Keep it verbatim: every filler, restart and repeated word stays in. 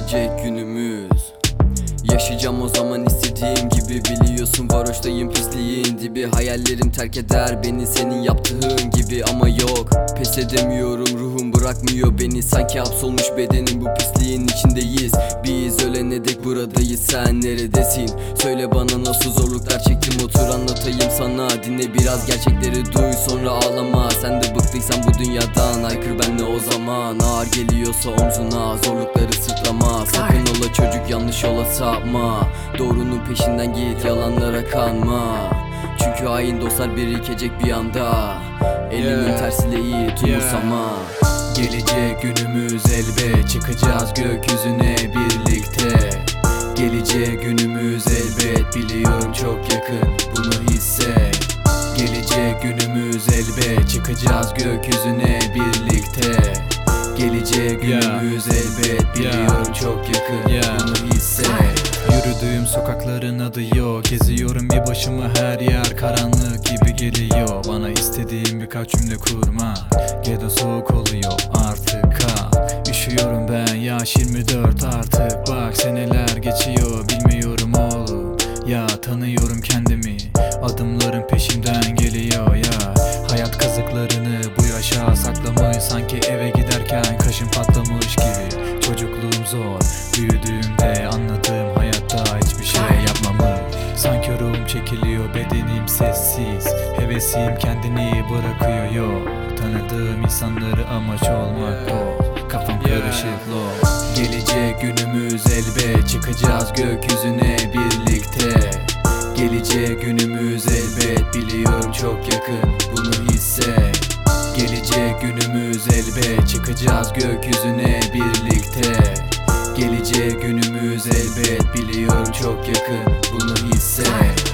gelecek günümüz. Yaşayacağım o zaman istediğim gibi, biliyorsun varoştayım pisliğin dibi. Hayallerim terk eder beni senin yaptığın gibi, ama yok pes edemiyorum, ruhum bırakmıyor beni. Sanki hapsolmuş bedenim, bu pisliğin içindeyiz. Biz ölene dek buradayız, sen neredesin? Söyle bana nasıl zorluklar çektim, otur anlatayım sana. Dinle biraz gerçekleri duy, sonra ağlama. Sen de bıktıysan bu dünyadan, haykır benle o zaman. Ağır geliyorsa omzuna, zorlukları sırtlama. Sakın ola çocuk, yanlış yola sapma. Doğrunun peşinden git, yalanlara kanma. Çünkü hain dostlar birikecek bir anda. Elinin yeah. tersiyle iyi umursama yeah. Gelecek günümüz elbet, çıkacağız gökyüzüne birlikte. Gelecek günümüz elbet, biliyorum çok yakın, bunu hisset. Gelecek günümüz elbet, çıkacağız gökyüzüne birlikte. Gelecek günümüz yeah. elbet, biliyorum yeah. çok yakın yeah. bunu hisset. Yürüdüğüm sokakların adı yok, geziyorum bir başıma, her yer karanlık gibi geliyor bana. İstediğim birkaç cümle kurma, gece soğuk oluyor artık kalk. Üşüyorum ben, yaş yirmi dört artık, bak seneler geçiyor bilmiyorum oğlum. Ya tanıyorum kendimi, adımlarım peşimden geliyor ya. Hayat kazıklarını bu yaşa saklamış, sanki eve giderken kaşım patlamış gibi. Çocukluğum zor, büyüdüğümde anladığım hayatta hiçbir şey yapmamış. Sanki ruhum çekiliyor, bedenim sessiz, hevesim kendini bırakıyor yok. Tanıdığım insanları amaç olmak o, kafam karışık lo. Gelecek günümüz elbet, çıkacağız gökyüzüne birlikte. Gelecek günümüz elbet, biliyorum çok yakın, bunu hisset. Gelecek günümüz elbet, çıkacağız gökyüzüne birlikte. Gelecek günümüz elbet, biliyorum çok yakın, bunu hisset.